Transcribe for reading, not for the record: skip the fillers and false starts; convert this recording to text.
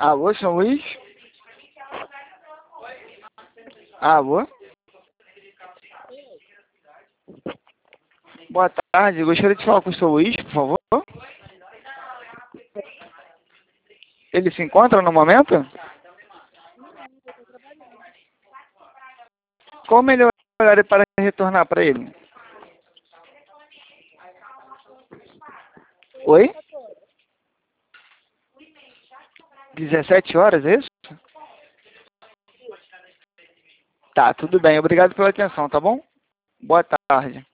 Alô, São Luís? Alô? Boa tarde, gostaria de falar com o São Luís, por favor. Ele se encontra no momento? Qual o melhor horário para retornar para ele? Oi? 17 horas, é isso? Tá, tudo bem. Obrigado pela atenção, tá bom? Boa tarde.